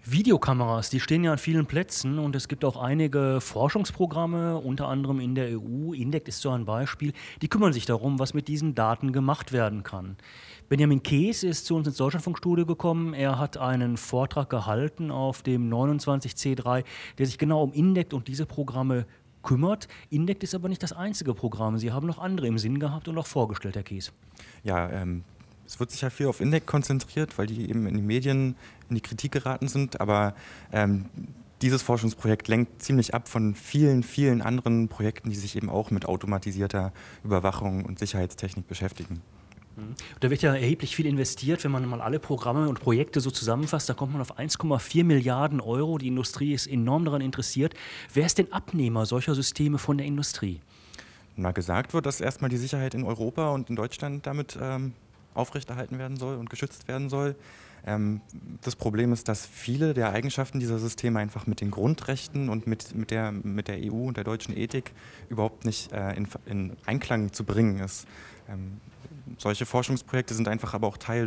Videokameras, die stehen ja an vielen Plätzen und es gibt auch einige Forschungsprogramme, unter anderem in der EU. INDECT ist so ein Beispiel. Die kümmern sich darum, was mit diesen Daten gemacht werden kann. Benjamin Kees ist zu uns ins Deutschlandfunkstudio gekommen. Er hat einen Vortrag gehalten auf dem 29C3, der sich genau um INDECT und diese Programme kümmert. INDECT ist aber nicht das einzige Programm. Sie haben noch andere im Sinn gehabt und auch vorgestellt, Herr Kees. Ja, es wird sich ja viel auf INDECT konzentriert, weil die eben in den Medien in die Kritik geraten sind. Aber dieses Forschungsprojekt lenkt ziemlich ab von vielen, vielen anderen Projekten, die sich eben auch mit automatisierter Überwachung und Sicherheitstechnik beschäftigen. Da wird ja erheblich viel investiert, wenn man mal alle Programme und Projekte so zusammenfasst, da kommt man auf 1,4 Milliarden Euro. Die Industrie ist enorm daran interessiert. Wer ist denn Abnehmer solcher Systeme von der Industrie? Na, gesagt wird, dass erstmal die Sicherheit in Europa und in Deutschland damit aufrechterhalten werden soll und geschützt werden soll. Das Problem ist, dass viele der Eigenschaften dieser Systeme einfach mit den Grundrechten und mit der EU und der deutschen Ethik überhaupt nicht in Einklang zu bringen ist. Solche Forschungsprojekte sind einfach aber auch Teil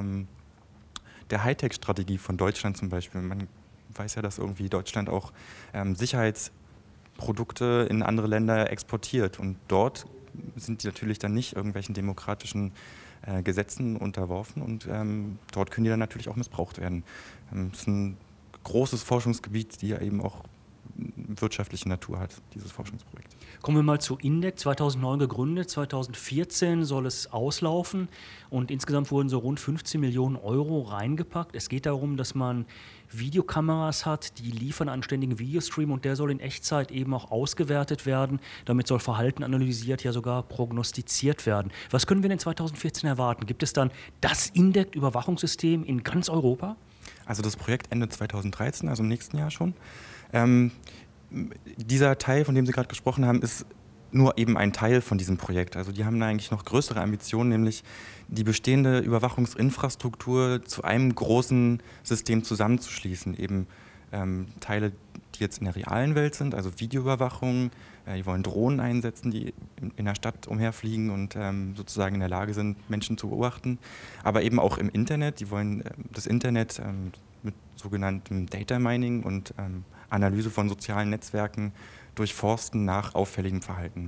der Hightech-Strategie von Deutschland zum Beispiel. Man weiß ja, dass irgendwie Deutschland auch Sicherheitsprodukte in andere Länder exportiert und dort sind die natürlich dann nicht irgendwelchen demokratischen Gesetzen unterworfen und dort können die dann natürlich auch missbraucht werden. Das ist ein großes Forschungsgebiet, die ja eben auch wirtschaftliche Natur hat, dieses Forschungsprojekt. Kommen wir mal zu INDECT, 2009 gegründet, 2014 soll es auslaufen und insgesamt wurden so rund 15 Millionen Euro reingepackt. Es geht darum, dass man Videokameras hat, die liefern einen ständigen Videostream und der soll in Echtzeit eben auch ausgewertet werden. Damit soll Verhalten analysiert, ja sogar prognostiziert werden. Was können wir denn 2014 erwarten? Gibt es dann das INDECT-Überwachungssystem in ganz Europa? Also das Projekt endet 2013, also im nächsten Jahr schon. Dieser Teil, von dem Sie gerade gesprochen haben, ist nur eben ein Teil von diesem Projekt. Also die haben da eigentlich noch größere Ambitionen, nämlich die bestehende Überwachungsinfrastruktur zu einem großen System zusammenzuschließen. Eben Teile, die jetzt in der realen Welt sind, also Videoüberwachung. Die wollen Drohnen einsetzen, die in der Stadt umherfliegen und sozusagen in der Lage sind, Menschen zu beobachten. Aber eben auch im Internet. Die wollen das Internet mit sogenanntem Data Mining und Analyse von sozialen Netzwerken durchforsten nach auffälligem Verhalten.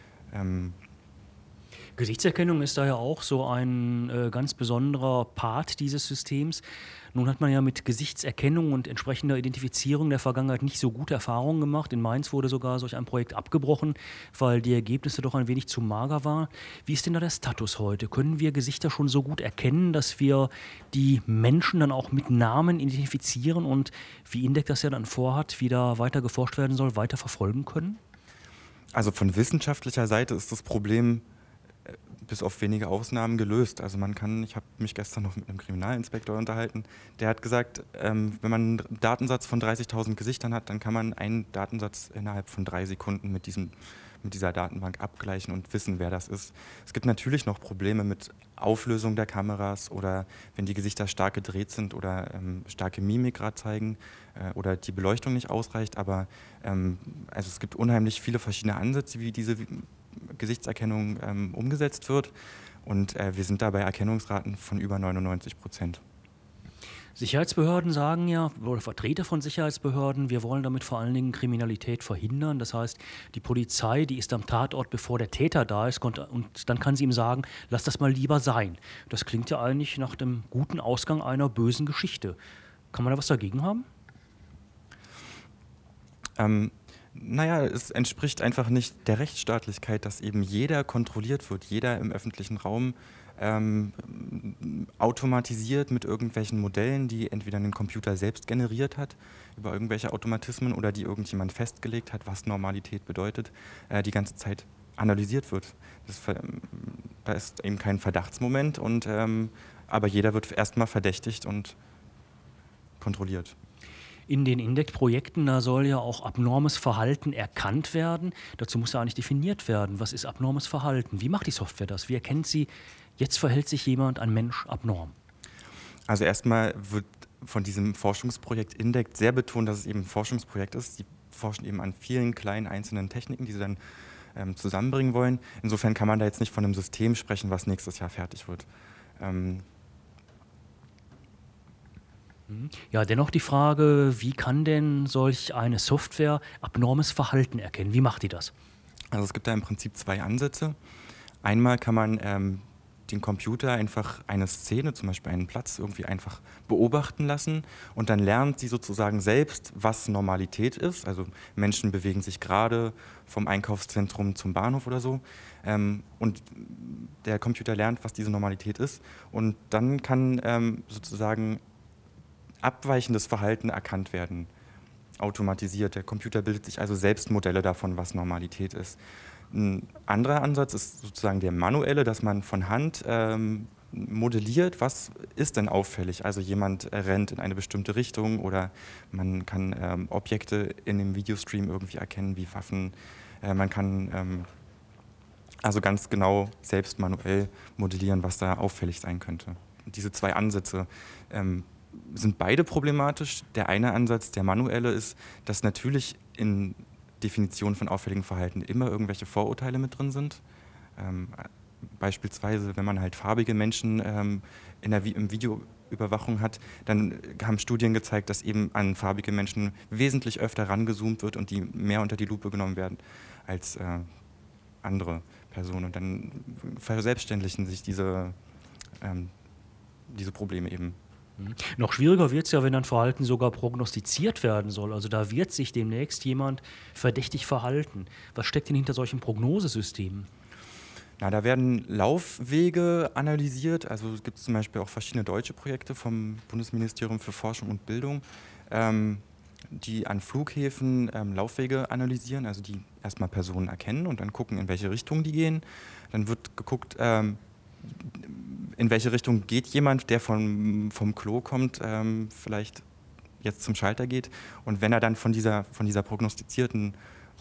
Gesichtserkennung ist da ja auch so ein ganz besonderer Part dieses Systems. Nun hat man ja mit Gesichtserkennung und entsprechender Identifizierung in der Vergangenheit nicht so gute Erfahrungen gemacht. In Mainz wurde sogar solch ein Projekt abgebrochen, weil die Ergebnisse doch ein wenig zu mager waren. Wie ist denn da der Status heute? Können wir Gesichter schon so gut erkennen, dass wir die Menschen dann auch mit Namen identifizieren und, wie INDECT das ja dann vorhat, wie da weiter geforscht werden soll, weiter verfolgen können? Also von wissenschaftlicher Seite ist das Problem bis auf wenige Ausnahmen gelöst. Also ich habe mich gestern noch mit einem Kriminalinspektor unterhalten, der hat gesagt, wenn man einen Datensatz von 30.000 Gesichtern hat, dann kann man einen Datensatz innerhalb von 3 Sekunden mit dieser Datenbank abgleichen und wissen, wer das ist. Es gibt natürlich noch Probleme mit Auflösung der Kameras oder wenn die Gesichter stark gedreht sind oder starke Mimik gerade zeigen oder die Beleuchtung nicht ausreicht, aber also es gibt unheimlich viele verschiedene Ansätze, wie diese Gesichtserkennung umgesetzt wird und wir sind da bei Erkennungsraten von über 99%. Sicherheitsbehörden sagen ja, oder Vertreter von Sicherheitsbehörden, wir wollen damit vor allen Dingen Kriminalität verhindern. Das heißt, die Polizei, die ist am Tatort, bevor der Täter da ist, und dann kann sie ihm sagen, lass das mal lieber sein. Das klingt ja eigentlich nach dem guten Ausgang einer bösen Geschichte. Kann man da was dagegen haben? Naja, es entspricht einfach nicht der Rechtsstaatlichkeit, dass eben jeder kontrolliert wird, jeder im öffentlichen Raum automatisiert mit irgendwelchen Modellen, die entweder ein Computer selbst generiert hat, über irgendwelche Automatismen oder die irgendjemand festgelegt hat, was Normalität bedeutet, die ganze Zeit analysiert wird. Da ist eben kein Verdachtsmoment, aber jeder wird erstmal verdächtigt und kontrolliert. In den INDECT-Projekten, da soll ja auch abnormes Verhalten erkannt werden. Dazu muss ja eigentlich definiert werden, was ist abnormes Verhalten? Wie macht die Software das? Wie erkennt sie, jetzt verhält sich jemand, ein Mensch, abnorm? Also erstmal wird von diesem Forschungsprojekt INDECT sehr betont, dass es eben ein Forschungsprojekt ist. Die forschen eben an vielen kleinen einzelnen Techniken, die sie dann zusammenbringen wollen. Insofern kann man da jetzt nicht von einem System sprechen, was nächstes Jahr fertig wird. Ja, dennoch die Frage, wie kann denn solch eine Software abnormes Verhalten erkennen? Wie macht die das? Also es gibt da im Prinzip zwei Ansätze. Einmal kann man den Computer einfach eine Szene, zum Beispiel einen Platz, irgendwie einfach beobachten lassen und dann lernt sie sozusagen selbst, was Normalität ist. Also Menschen bewegen sich gerade vom Einkaufszentrum zum Bahnhof oder so und der Computer lernt, was diese Normalität ist und dann kann sozusagen abweichendes Verhalten erkannt werden, automatisiert. Der Computer bildet sich also selbst Modelle davon, was Normalität ist. Ein anderer Ansatz ist sozusagen der manuelle, dass man von Hand modelliert, was ist denn auffällig. Also jemand rennt in eine bestimmte Richtung oder man kann Objekte in dem Videostream irgendwie erkennen, wie Waffen. Man kann also ganz genau selbst manuell modellieren, was da auffällig sein könnte. Und diese zwei Ansätze sind beide problematisch. Der eine Ansatz, der manuelle, ist, dass natürlich in Definition von auffälligem Verhalten immer irgendwelche Vorurteile mit drin sind. Beispielsweise, wenn man halt farbige Menschen im Videoüberwachung hat, dann haben Studien gezeigt, dass eben an farbige Menschen wesentlich öfter rangezoomt wird und die mehr unter die Lupe genommen werden als andere Personen. Und dann verselbstständigen sich diese Probleme eben. Noch schwieriger wird es ja, wenn ein Verhalten sogar prognostiziert werden soll. Also da wird sich demnächst jemand verdächtig verhalten. Was steckt denn hinter solchen Prognosesystemen? Na, da werden Laufwege analysiert. Also es gibt zum Beispiel auch verschiedene deutsche Projekte vom Bundesministerium für Forschung und Bildung, die an Flughäfen Laufwege analysieren, also die erstmal Personen erkennen und dann gucken, in welche Richtung die gehen. Dann wird geguckt, in welche Richtung geht jemand, der vom Klo kommt, vielleicht jetzt zum Schalter geht. Und wenn er dann von diesem prognostizierten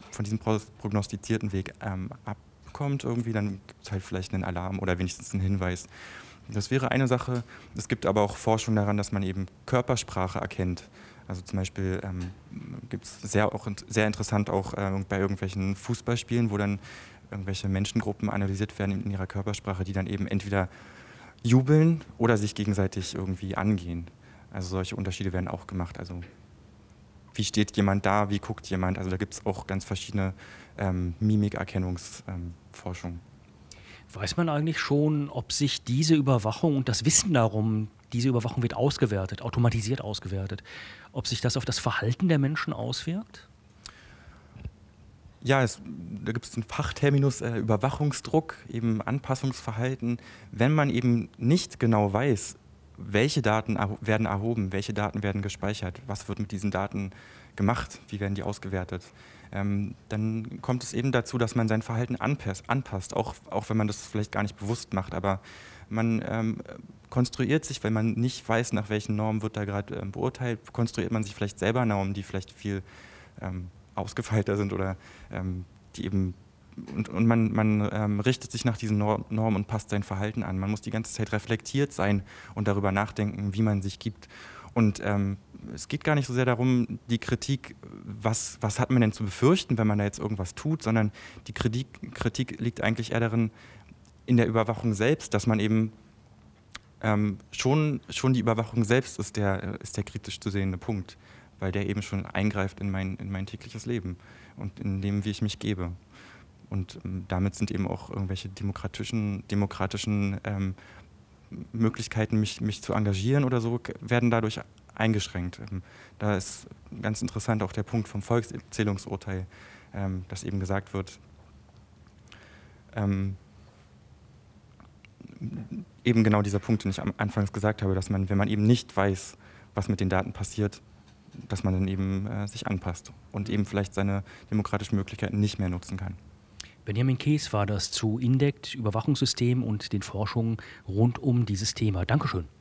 Weg abkommt irgendwie, dann gibt es halt vielleicht einen Alarm oder wenigstens einen Hinweis. Das wäre eine Sache. Es gibt aber auch Forschung daran, dass man eben Körpersprache erkennt. Also zum Beispiel gibt es sehr interessant auch bei irgendwelchen Fußballspielen, wo dann irgendwelche Menschengruppen analysiert werden in ihrer Körpersprache, die dann eben entweder jubeln oder sich gegenseitig irgendwie angehen. Also solche Unterschiede werden auch gemacht. Also wie steht jemand da, wie guckt jemand? Also da gibt es auch ganz verschiedene Mimikerkennungsforschung. Weiß man eigentlich schon, ob sich diese Überwachung und das Wissen darum, diese Überwachung wird ausgewertet, automatisiert ausgewertet, ob sich das auf das Verhalten der Menschen auswirkt? Ja, da gibt es den Fachterminus Überwachungsdruck, eben Anpassungsverhalten. Wenn man eben nicht genau weiß, welche Daten werden erhoben, welche Daten werden gespeichert, was wird mit diesen Daten gemacht, wie werden die ausgewertet, dann kommt es eben dazu, dass man sein Verhalten anpasst, auch wenn man das vielleicht gar nicht bewusst macht. Aber man konstruiert sich, wenn man nicht weiß, nach welchen Normen wird da gerade beurteilt, konstruiert man sich vielleicht selber Normen, die vielleicht viel ausgefeilter sind oder die eben und man richtet sich nach diesen Normen und passt sein Verhalten an. Man muss die ganze Zeit reflektiert sein und darüber nachdenken, wie man sich gibt. Und es geht gar nicht so sehr darum, die Kritik, was hat man denn zu befürchten, wenn man da jetzt irgendwas tut, sondern die Kritik liegt eigentlich eher darin, in der Überwachung selbst, dass man eben schon die Überwachung selbst ist der kritisch zu sehende Punkt, weil der eben schon eingreift in mein tägliches Leben und in dem, wie ich mich gebe. Und damit sind eben auch irgendwelche demokratischen Möglichkeiten, mich zu engagieren oder so, werden dadurch eingeschränkt. Da ist ganz interessant auch der Punkt vom Volkszählungsurteil, dass eben gesagt wird, eben genau dieser Punkt, den ich anfangs gesagt habe, dass man, wenn man eben nicht weiß, was mit den Daten passiert, dass man dann eben sich anpasst und eben vielleicht seine demokratischen Möglichkeiten nicht mehr nutzen kann. Benjamin Kees war das zu INDECT, Überwachungssystem und den Forschungen rund um dieses Thema. Dankeschön.